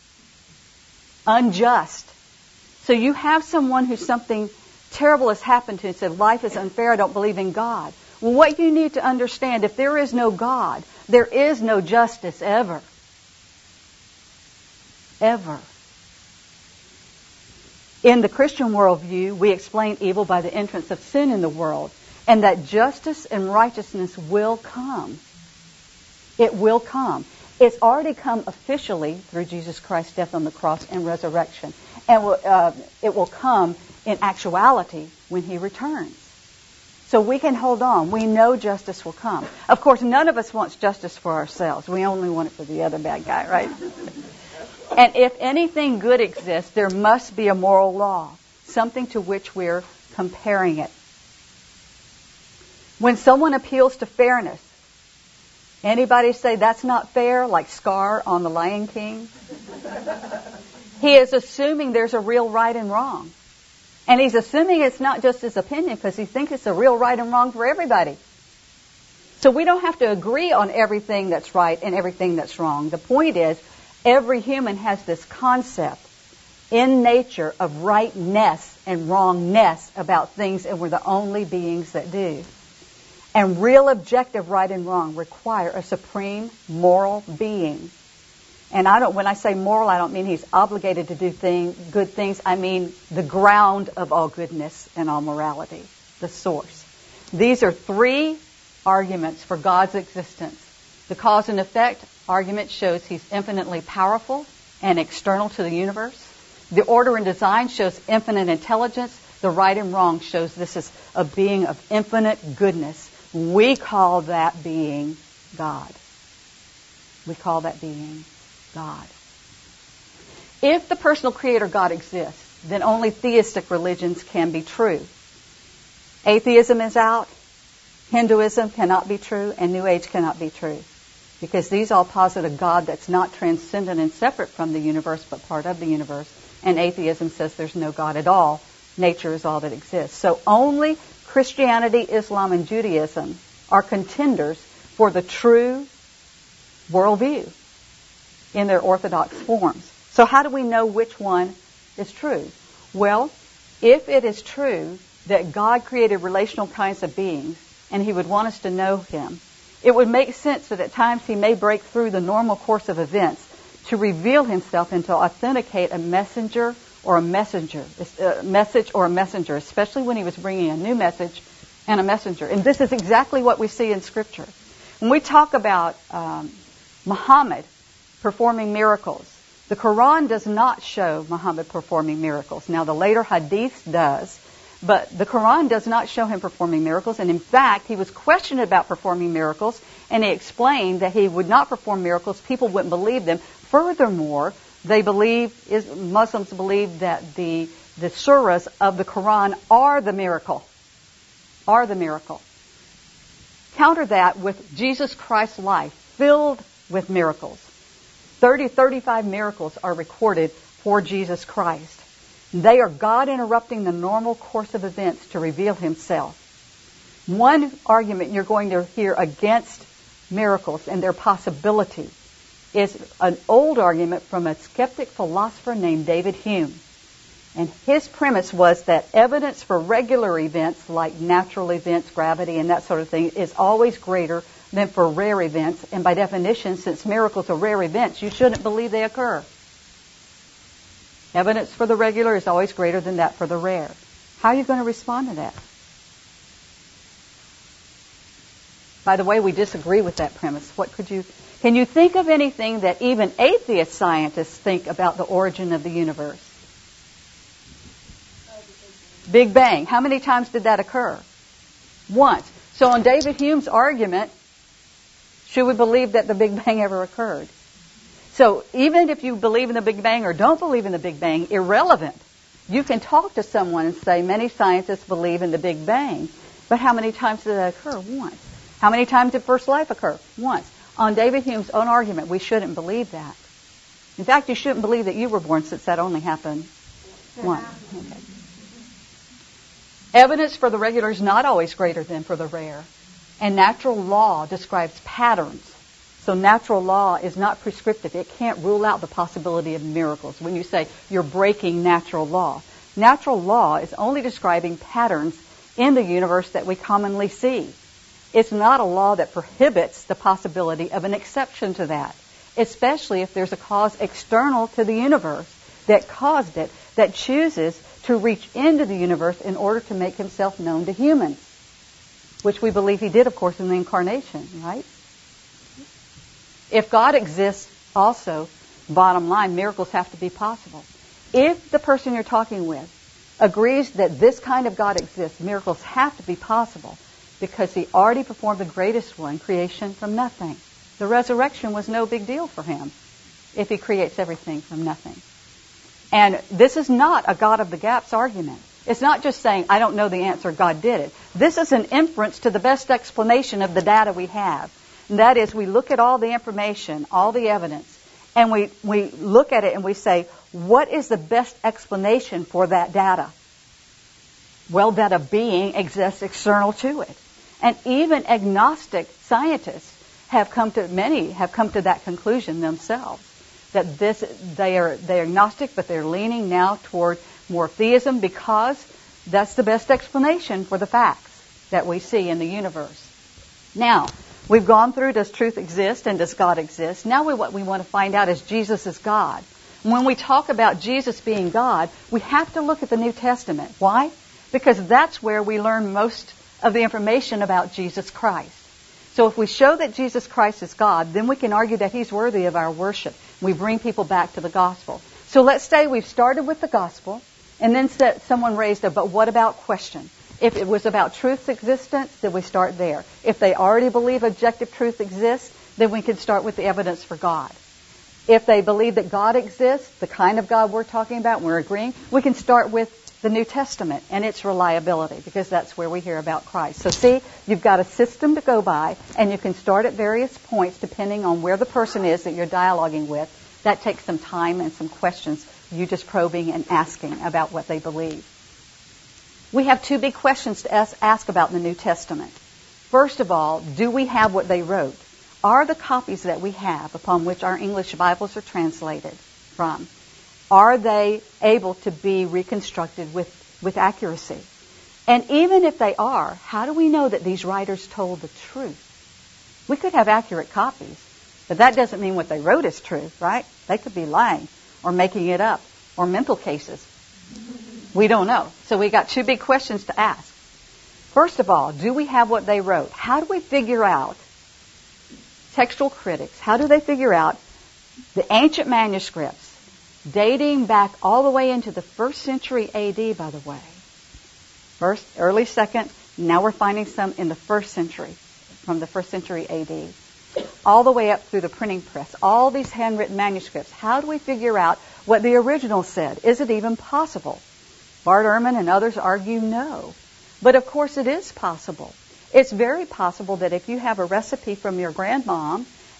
unjust. So you have someone who something terrible has happened to and said, life is unfair, I don't believe in God. Well, what you need to understand, if there is no God, there is no justice ever. Ever. In the Christian worldview, we explain evil by the entrance of sin in the world, and that justice and righteousness will come. It will come. It's already come officially through Jesus Christ's death on the cross and resurrection. And will, uh, it will come in actuality when he returns. So we can hold on. We know justice will come. Of course, none of us wants justice for ourselves. We only want it for the other bad guy, right? And if anything good exists, there must be a moral law, something to which we're comparing it. When someone appeals to fairness, anybody say that's not fair, like Scar on The Lion King? He is assuming there's a real right and wrong. And he's assuming it's not just his opinion because he thinks it's a real right and wrong for everybody. So we don't have to agree on everything that's right and everything that's wrong. The point is, every human has this concept in nature of rightness and wrongness about things, and we're the only beings that do. And real objective right and wrong require a supreme moral being. And I don't, when I say moral, I don't mean he's obligated to do thing, good things. I mean the ground of all goodness and all morality, the source. These are three arguments for God's existence. The cause and effect argument shows he's infinitely powerful and external to the universe. The order and design shows infinite intelligence. The right and wrong shows this is a being of infinite goodness. We call that being God. We call that being God. If the personal creator God exists, then only theistic religions can be true. Atheism is out. Hinduism cannot be true, and New Age cannot be true. Because these all posit a God that's not transcendent and separate from the universe, but part of the universe. And atheism says there's no God at all. Nature is all that exists. So only Christianity, Islam, and Judaism are contenders for the true worldview in their orthodox forms. So how do we know which one is true? Well, if it is true that God created relational kinds of beings and he would want us to know him, it would make sense that at times he may break through the normal course of events to reveal himself and to authenticate a messenger or a messenger, a message or a messenger, especially when he was bringing a new message and a messenger. And this is exactly what we see in Scripture. When we talk about um, Muhammad performing miracles, the Quran does not show Muhammad performing miracles. Now, the later Hadith does, but the Quran does not show him performing miracles. And in fact, he was questioned about performing miracles, and he explained that he would not perform miracles. People wouldn't believe them. Furthermore, they believe, Muslims believe that the, the surahs of the Quran are the miracle. Are the miracle. Counter that with Jesus Christ's life filled with miracles. thirty, thirty-five miracles are recorded for Jesus Christ. They are God interrupting the normal course of events to reveal himself. One argument you're going to hear against miracles and their possibility is an old argument from a skeptic philosopher named David Hume. And his premise was that evidence for regular events like natural events, gravity, and that sort of thing is always greater than for rare events. And by definition, since miracles are rare events, you shouldn't believe they occur. Evidence for the regular is always greater than that for the rare. How are you going to respond to that? By the way, we disagree with that premise. What could you, can you think of anything that even atheist scientists think about the origin of the universe? Big Bang. How many times did that occur? Once. So on David Hume's argument, should we believe that the Big Bang ever occurred? So even if you believe in the Big Bang or don't believe in the Big Bang, irrelevant. You can talk to someone and say, many scientists believe in the Big Bang, but how many times did that occur? Once. How many times did first life occur? Once. On David Hume's own argument, we shouldn't believe that. In fact, you shouldn't believe that you were born, since that only happened once. Okay. Evidence for the regular is not always greater than for the rare. And natural law describes patterns. So natural law is not prescriptive. It can't rule out the possibility of miracles when you say you're breaking natural law. Natural law is only describing patterns in the universe that we commonly see. It's not a law that prohibits the possibility of an exception to that, especially if there's a cause external to the universe that caused it, that chooses to reach into the universe in order to make himself known to humans, which we believe he did, of course, in the incarnation, right? If God exists also, bottom line, miracles have to be possible. If the person you're talking with agrees that this kind of God exists, miracles have to be possible because he already performed the greatest one, creation from nothing. The resurrection was no big deal for him if he creates everything from nothing. And this is not a God of the gaps argument. It's not just saying, I don't know the answer, God did it. This is an inference to the best explanation of the data we have. And that is, we look at all the information, all the evidence, and we, we look at it and we say, what is the best explanation for that data? Well, that a being exists external to it. And even agnostic scientists have come to, many have come to that conclusion themselves. That this, they are, they're agnostic, but they're leaning now toward more theism because that's the best explanation for the facts that we see in the universe. Now, we've gone through, does truth exist and does God exist? Now we, what we want to find out is Jesus is God. When we talk about Jesus being God, we have to look at the New Testament. Why? Because that's where we learn most of the information about Jesus Christ. So if we show that Jesus Christ is God, then we can argue that he's worthy of our worship. We bring people back to the gospel. So let's say we've started with the gospel, and then someone raised a, but what about question? If it was about truth's existence, then we start there. If they already believe objective truth exists, then we can start with the evidence for God. If they believe that God exists, the kind of God we're talking about, we're agreeing, we can start with the New Testament and its reliability, because that's where we hear about Christ. So see, you've got a system to go by, and you can start at various points depending on where the person is that you're dialoguing with. That takes some time and some questions, you just probing and asking about what they believe. We have two big questions to ask about the New Testament. First of all, do we have what they wrote? Are the copies that we have upon which our English Bibles are translated from, are they able to be reconstructed with, with accuracy? And even if they are, how do we know that these writers told the truth? We could have accurate copies, but that doesn't mean what they wrote is true, right? They could be lying or making it up or mental cases. We don't know. So we got two big questions to ask. First of all, do we have what they wrote? How do we figure out, textual critics, how do they figure out the ancient manuscripts dating back all the way into the first century A D, by the way? First, early second, now we're finding some in the first century, from the first century A D, all the way up through the printing press, all these handwritten manuscripts. How do we figure out what the original said? Is it even possible? Bart Ehrman and others argue no. But of course it is possible. It's very possible that if you have a recipe from your grandmom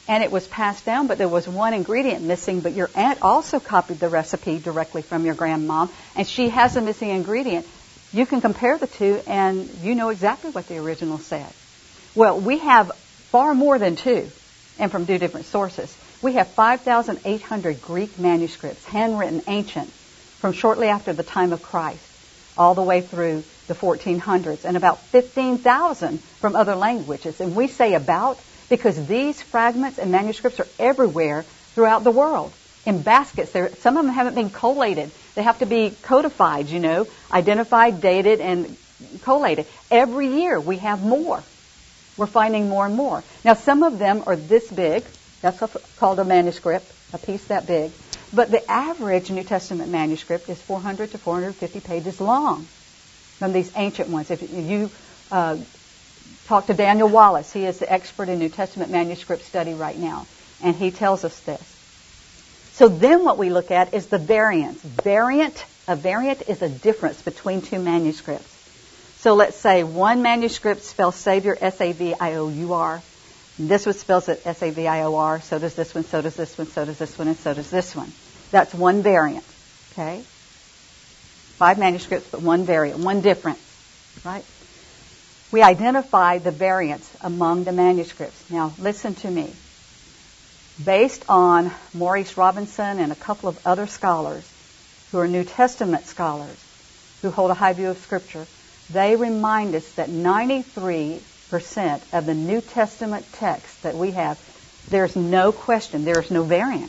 and it was passed down, but there was one ingredient missing, but your aunt also copied the recipe directly from your grandmom, and she has a missing ingredient. You can compare the two, and you know exactly what the original said. Well, we have far more than two, and from two different sources. We have five thousand eight hundred Greek manuscripts, handwritten ancient, from shortly after the time of Christ, all the way through the fourteen hundreds, and about fifteen thousand from other languages. And we say about because these fragments and manuscripts are everywhere throughout the world, in baskets. They're, some of them haven't been collated. They have to be codified, you know, identified, dated, and collated. Every year we have more. We're finding more and more. Now, some of them are this big. That's called a manuscript, a piece that big. But the average New Testament manuscript is four hundred to four hundred fifty pages long from these ancient ones. If you uh, talk to Daniel Wallace, he is the expert in New Testament manuscript study right now, and he tells us this. So then what we look at is the variance. Variant, a variant is a difference between two manuscripts. So let's say one manuscript spells Savior, S A V I O U R. This one spells it S A V I O R. So does this one, so does this one, so does this one, and so does this one. That's one variant. Okay? Five manuscripts, but one variant, one difference. Right? We identify the variants among the manuscripts. Now, listen to me. Based on Maurice Robinson and a couple of other scholars who are New Testament scholars who hold a high view of Scripture, they remind us that ninety-three percent of the New Testament text that we have, there's no question, there's no variant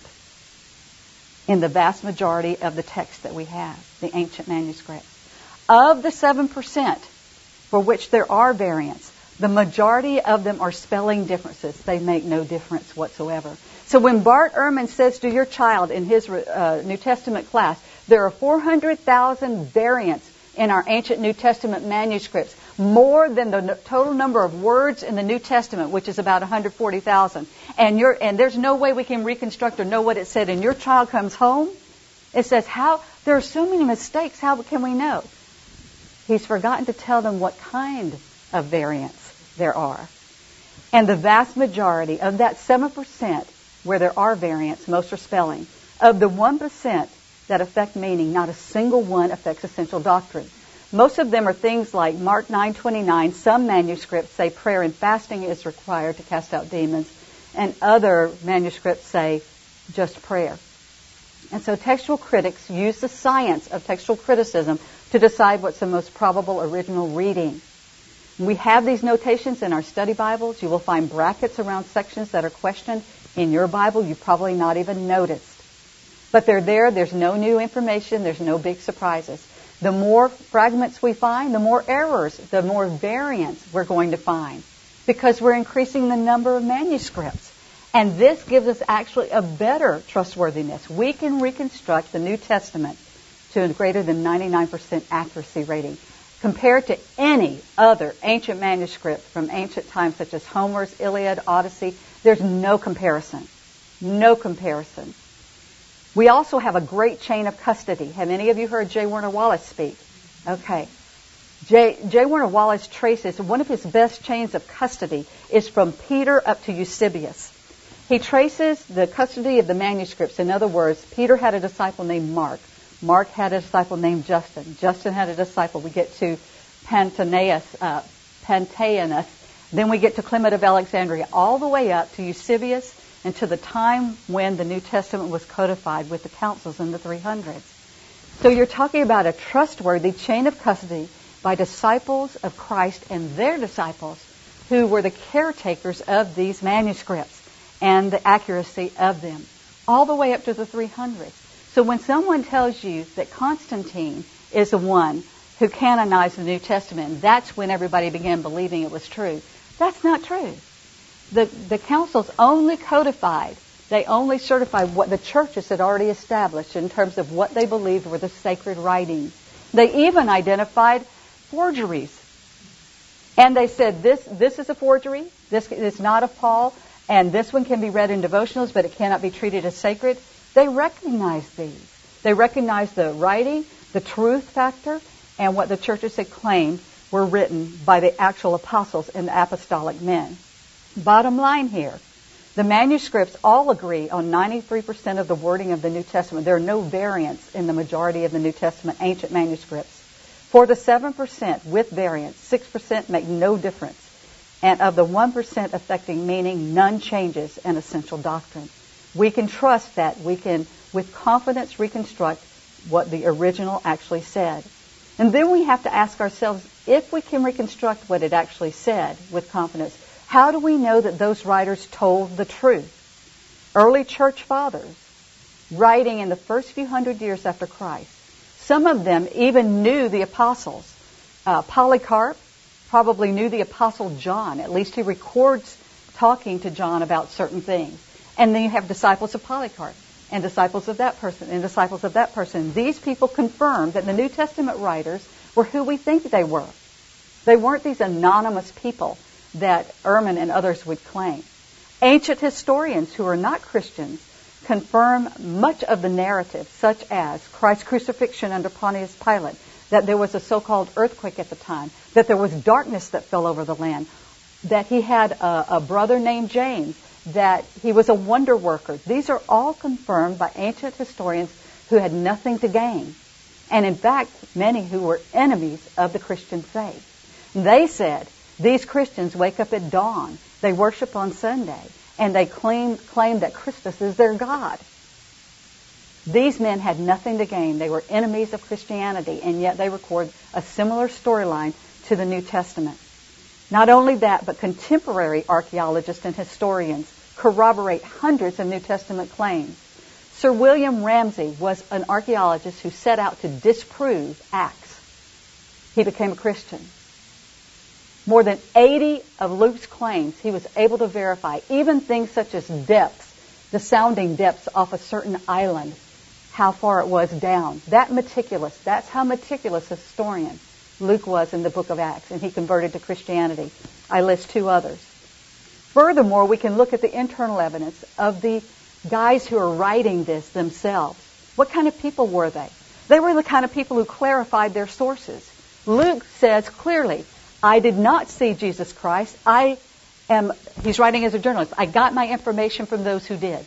in the vast majority of the text that we have, the ancient manuscripts. Of the seven percent for which there are variants, the majority of them are spelling differences. They make no difference whatsoever. So when Bart Ehrman says to your child in his uh, New Testament class, there are four hundred thousand variants in our ancient New Testament manuscripts, more than the total number of words in the New Testament, which is about one hundred forty thousand. And you're, and there's no way we can reconstruct or know what it said. And your child comes home, it says, "How there are so many mistakes, how can we know?" He's forgotten to tell them what kind of variants there are. And the vast majority of that seven percent where there are variants, most are spelling. Of the one percent that affect meaning, not a single one affects essential doctrine. Most of them are things like Mark nine twenty-nine. Some manuscripts say prayer and fasting is required to cast out demons, and other manuscripts say just prayer. And so textual critics use the science of textual criticism to decide what's the most probable original reading. We have these notations in our study Bibles. You will find brackets around sections that are questioned. In your Bible, you've probably not even noticed. But they're there. There's no new information. There's no big surprises. The more fragments we find, the more errors, the more variants we're going to find, because we're increasing the number of manuscripts. And this gives us actually a better trustworthiness. We can reconstruct the New Testament to a greater than ninety-nine percent accuracy rating compared to any other ancient manuscript from ancient times, such as Homer's Iliad, Odyssey. There's no comparison. No comparison. We also have a great chain of custody. Have any of you heard J. Warner Wallace speak? Okay. J. J. Warner Wallace traces one of his best chains of custody is from Peter up to Eusebius. He traces the custody of the manuscripts. In other words, Peter had a disciple named Mark. Mark had a disciple named Justin. Justin had a disciple. We get to Pantaeus, uh, Pantaenus. Then we get to Clement of Alexandria, all the way up to Eusebius and to the time when the New Testament was codified with the councils in the three hundreds. So you're talking about a trustworthy chain of custody by disciples of Christ and their disciples who were the caretakers of these manuscripts and the accuracy of them, all the way up to the three hundreds. So when someone tells you that Constantine is the one who canonized the New Testament, and that's when everybody began believing it was true, that's not true. The, the councils only codified, they only certified what the churches had already established in terms of what they believed were the sacred writings. They even identified forgeries. And they said, this, this is a forgery, this is not of Paul, and this one can be read in devotionals, but it cannot be treated as sacred. They recognized these. They recognized the writing, the truth factor, and what the churches had claimed were written by the actual apostles and the apostolic men. Bottom line here, The manuscripts all agree on ninety-three percent of the wording of the New Testament. There are no variants in the majority of the New Testament ancient manuscripts. For the seven percent with variants, six percent make no difference. And of the one percent affecting meaning, none changes an essential doctrine. We can trust that we can, with confidence, reconstruct what the original actually said. And then we have to ask ourselves, if we can reconstruct what it actually said with confidence, how do we know that those writers told the truth? Early church fathers, writing in the first few hundred years after Christ, some of them even knew the apostles. Uh, Polycarp probably knew the apostle John. At least he records talking to John about certain things. And then you have disciples of Polycarp, and disciples of that person, and disciples of that person. These people confirmed that the New Testament writers were who we think they were. They weren't these anonymous people that Ehrman and others would claim. Ancient historians who are not Christians confirm much of the narrative, such as Christ's crucifixion under Pontius Pilate, that there was a so-called earthquake at the time, that there was darkness that fell over the land, that he had a, a brother named James, that he was a wonder worker. These are all confirmed by ancient historians who had nothing to gain, and in fact, many who were enemies of the Christian faith. They said, these Christians wake up at dawn, they worship on Sunday, and they claim, claim that Christus is their God. These men had nothing to gain. They were enemies of Christianity, and yet they record a similar storyline to the New Testament. Not only that, but contemporary archaeologists and historians corroborate hundreds of New Testament claims. Sir William Ramsay was an archaeologist who set out to disprove Acts. He became a Christian. More than eighty of Luke's claims he was able to verify, even things such as depths, the sounding depths off a certain island, how far it was down. That meticulous, that's how meticulous a historian Luke was in the book of Acts, and he converted to Christianity. I list two others. Furthermore, we can look at the internal evidence of the guys who are writing this themselves. What kind of people were they? They were the kind of people who clarified their sources. Luke says clearly, I did not see Jesus Christ. I am, he's writing as a journalist, I got my information from those who did.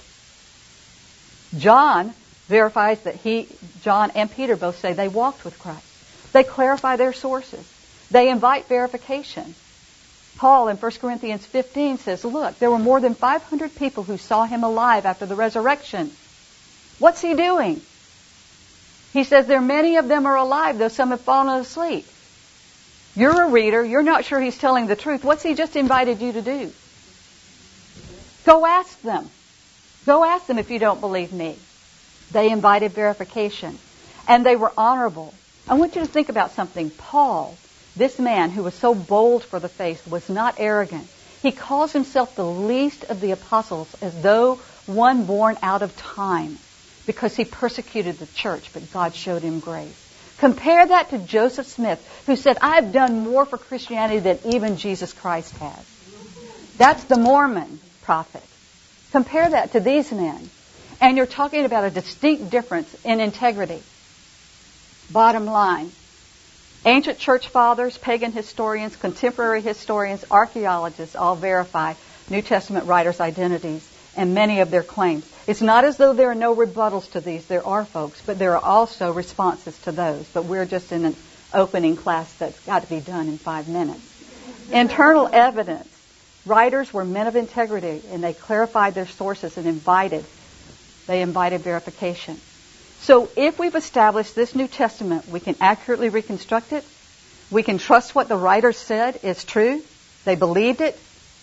John verifies that he, John and Peter both say they walked with Christ. They clarify their sources. They invite verification. Paul in First Corinthians fifteen says, look, there were more than five hundred people who saw him alive after the resurrection. What's he doing? He says there many of them are alive, though some have fallen asleep. You're a reader. You're not sure he's telling the truth. What's he just invited you to do? Go ask them. Go ask them if you don't believe me. They invited verification. And they were honorable. I want you to think about something. Paul, this man who was so bold for the faith, was not arrogant. He calls himself the least of the apostles, as though one born out of time, because he persecuted the church, but God showed him grace. Compare that to Joseph Smith, who said, I've done more for Christianity than even Jesus Christ has. That's the Mormon prophet. Compare that to these men. And you're talking about a distinct difference in integrity. Bottom line, ancient church fathers, pagan historians, contemporary historians, archaeologists all verify New Testament writers' identities and many of their claims. It's not as though there are no rebuttals to these. There are, folks, but there are also responses to those. But we're just in an opening class that's got to be done in five minutes. Internal evidence. Writers were men of integrity, and they clarified their sources and invited. They invited verification. So if we've established this New Testament, we can accurately reconstruct it. We can trust what the writers said is true. They believed it.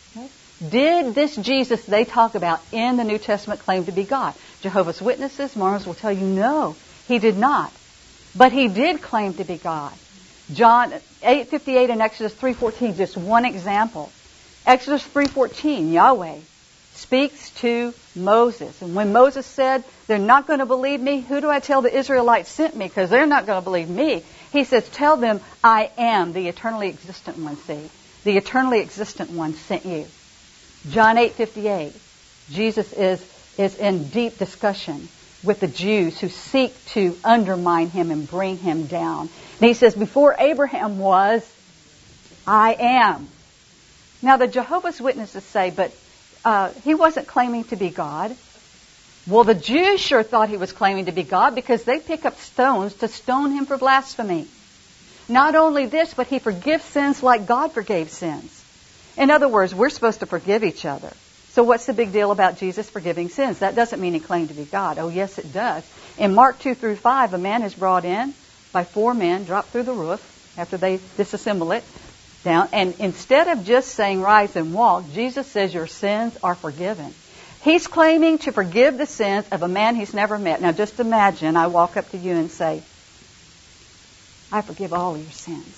Did this Jesus they talk about in the New Testament claim to be God? Jehovah's Witnesses, Mormons will tell you no, he did not. But he did claim to be God. John eight fifty-eight and Exodus three fourteen, just one example. Exodus three fourteen, Yahweh speaks to Moses. And when Moses said, they're not going to believe me, who do I tell the Israelites sent me? Because they're not going to believe me. He says, tell them I am the eternally existent one, see. The eternally existent one sent you. John eight fifty-eight, Jesus is, is in deep discussion with the Jews who seek to undermine him and bring him down. And he says, before Abraham was, I am. Now the Jehovah's Witnesses say, but uh, he wasn't claiming to be God. Well, the Jews sure thought he was claiming to be God because they pick up stones to stone him for blasphemy. Not only this, but he forgives sins like God forgave sins. In other words, we're supposed to forgive each other. So what's the big deal about Jesus forgiving sins? That doesn't mean he claimed to be God. Oh, yes, it does. In Mark two through five, a man is brought in by four men, dropped through the roof after they disassemble it down. And instead of just saying, rise and walk, Jesus says, your sins are forgiven. He's claiming to forgive the sins of a man he's never met. Now, just imagine I walk up to you and say, I forgive all your sins.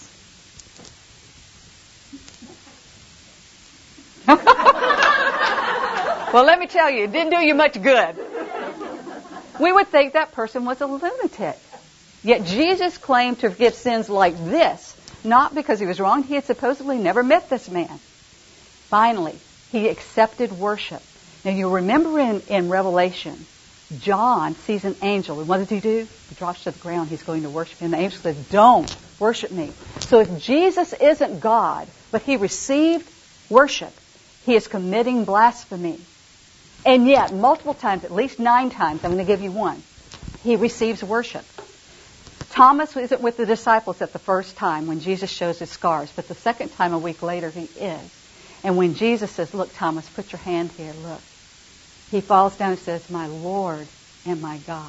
Well, let me tell you, it didn't do you much good. We would think that person was a lunatic. Yet Jesus claimed to forgive sins like this, not because he was wrong. He had supposedly never met this man. Finally, he accepted worship. Now, you remember in, in Revelation, John sees an angel. And what does he do? He drops to the ground. He's going to worship him. The angel says, don't worship me. So if Jesus isn't God, but he received worship, he is committing blasphemy. And yet, multiple times, at least nine times, I'm going to give you one, he receives worship. Thomas isn't with the disciples at the first time when Jesus shows his scars, but the second time, a week later, he is. And when Jesus says, look, Thomas, put your hand here, look. He falls down and says, my Lord and my God.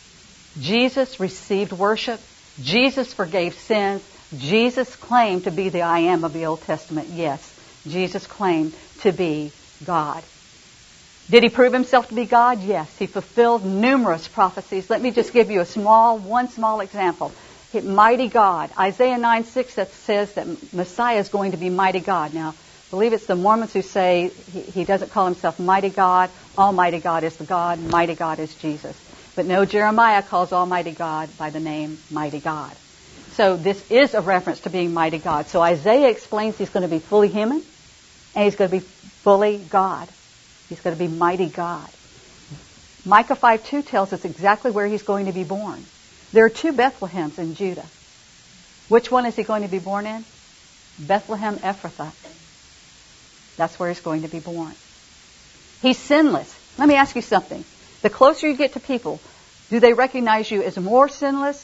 Jesus received worship. Jesus forgave sins. Jesus claimed to be the I am of the Old Testament. Yes, Jesus claimed to be God. Did he prove himself to be God? Yes. He fulfilled numerous prophecies. Let me just give you a small, one small example. Mighty God. Isaiah nine six that says that Messiah is going to be mighty God. Now, I believe it's the Mormons who say he, he doesn't call himself mighty God. Almighty God is the God. Mighty God is Jesus. But no, Jeremiah calls Almighty God by the name Mighty God. So this is a reference to being mighty God. So Isaiah explains he's going to be fully human and he's going to be fully God. He's going to be mighty God. Micah five two tells us exactly where he's going to be born. There are two Bethlehems in Judah. Which one is he going to be born in? Bethlehem Ephrathah. That's where he's going to be born. He's sinless. Let me ask you something. The closer you get to people, do they recognize you as more sinless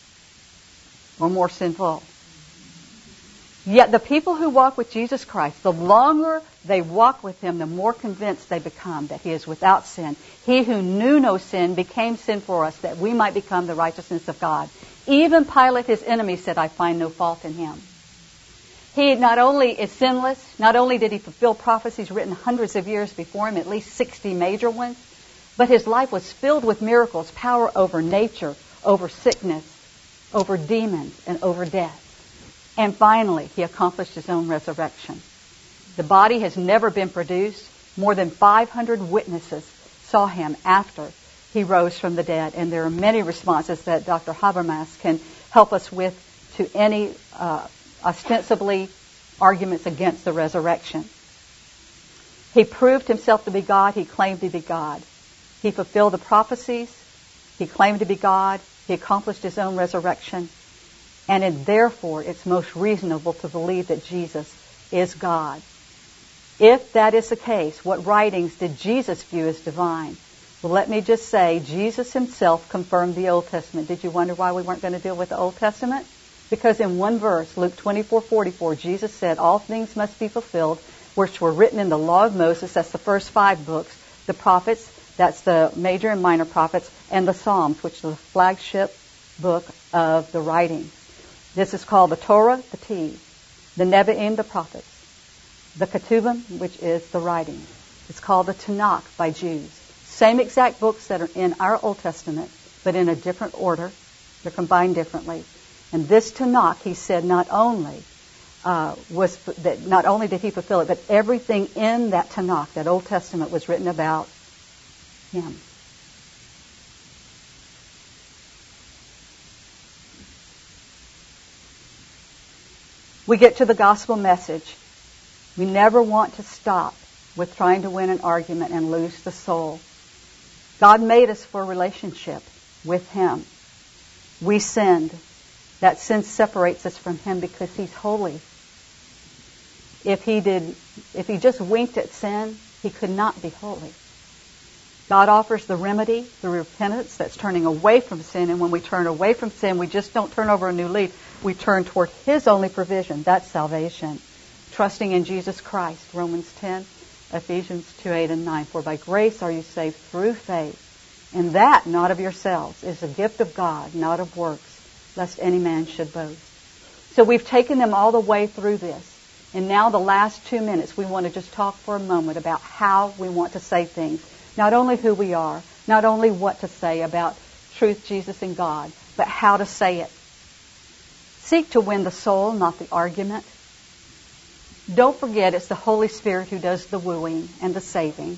or more sinful? Yet the people who walk with Jesus Christ, the longer they walk with him, the more convinced they become that he is without sin. He who knew no sin became sin for us, that we might become the righteousness of God. Even Pilate, his enemy, said, I find no fault in him. He not only is sinless, not only did he fulfill prophecies written hundreds of years before him, at least sixty major ones, but his life was filled with miracles, power over nature, over sickness, over demons, and over death. And finally, he accomplished his own resurrection. The body has never been produced. More than five hundred witnesses saw him after he rose from the dead. And there are many responses that Doctor Habermas can help us with to any uh, ostensibly arguments against the resurrection. He proved himself to be God. He claimed to be God. He fulfilled the prophecies. He claimed to be God. He accomplished his own resurrection. And it, therefore, it's most reasonable to believe that Jesus is God. If that is the case, what writings did Jesus view as divine? Well, let me just say, Jesus himself confirmed the Old Testament. Did you wonder why we weren't going to deal with the Old Testament? Because in one verse, Luke twenty-four forty-four, Jesus said, all things must be fulfilled, which were written in the law of Moses, that's the first five books, the prophets, that's the major and minor prophets, and the Psalms, which is the flagship book of the writings. This is called the Torah, the T, the Nevi'im, the prophets, the Ketuvim, which is the writings. It's called the Tanakh by Jews. Same exact books that are in our Old Testament, but in a different order. They're combined differently. And this Tanakh, he said, not only uh, was that not only did he fulfill it, but everything in that Tanakh, that Old Testament, was written about him. We get to the gospel message. We never want to stop with trying to win an argument and lose the soul. God made us for a relationship with him. We sinned. That sin separates us from him because he's holy. If he did, if he just winked at sin, he could not be holy. God offers the remedy through repentance, that's turning away from sin. And when we turn away from sin, we just don't turn over a new leaf. We turn toward his only provision. That's salvation. Trusting in Jesus Christ. Romans ten, Ephesians two, eight, and nine. For by grace are you saved through faith. And that, not of yourselves, is a gift of God, not of works, lest any man should boast. So we've taken them all the way through this. And now the last two minutes, we want to just talk for a moment about how we want to say things. Not only who we are, not only what to say about truth, Jesus, and God, but how to say it. Seek to win the soul, not the argument. Don't forget it's the Holy Spirit who does the wooing and the saving.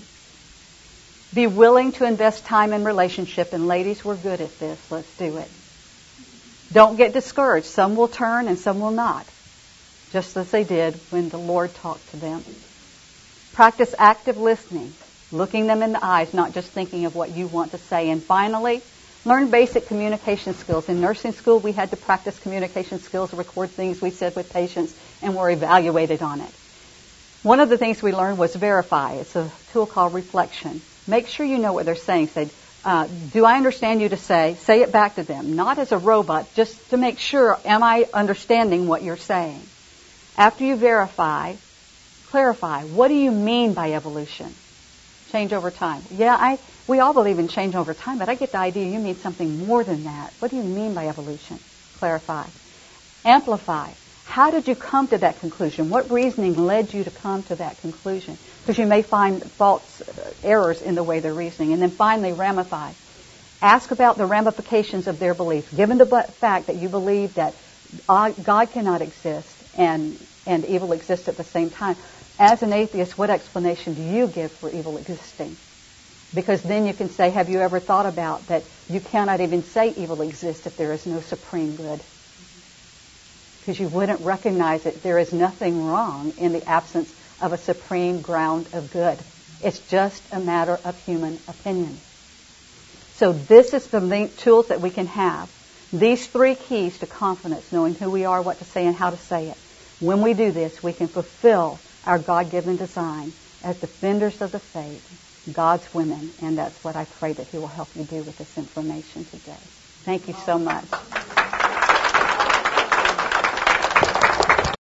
Be willing to invest time in relationship, and ladies, we're good at this. Let's do it. Don't get discouraged. Some will turn and some will not, just as they did when the Lord talked to them. Practice active listening. Looking them in the eyes, not just thinking of what you want to say. And finally, learn basic communication skills. In nursing school, we had to practice communication skills, record things we said with patients, and were evaluated on it. One of the things we learned was verify. It's a tool called reflection. Make sure you know what they're saying. Say, uh, do I understand you to say? Say it back to them. Not as a robot, just to make sure, am I understanding what you're saying? After you verify, clarify. What do you mean by evolution? Change over time. Yeah, I we all believe in change over time, but I get the idea you mean something more than that. What do you mean by evolution? Clarify. Amplify. How did you come to that conclusion? What reasoning led you to come to that conclusion? Because you may find false errors in the way they're reasoning. And then finally, ramify. Ask about the ramifications of their belief. Given the fact that you believe that God cannot exist and, and evil exists at the same time, as an atheist, what explanation do you give for evil existing? Because then you can say, have you ever thought about that you cannot even say evil exists if there is no supreme good? Because you wouldn't recognize it. There is nothing wrong in the absence of a supreme ground of good. It's just a matter of human opinion. So this is the tools that we can have. These three keys to confidence, knowing who we are, what to say, and how to say it. When we do this, we can fulfill our God-given design as defenders of the faith, God's women, and that's what I pray that he will help you do with this information today. Thank you so much.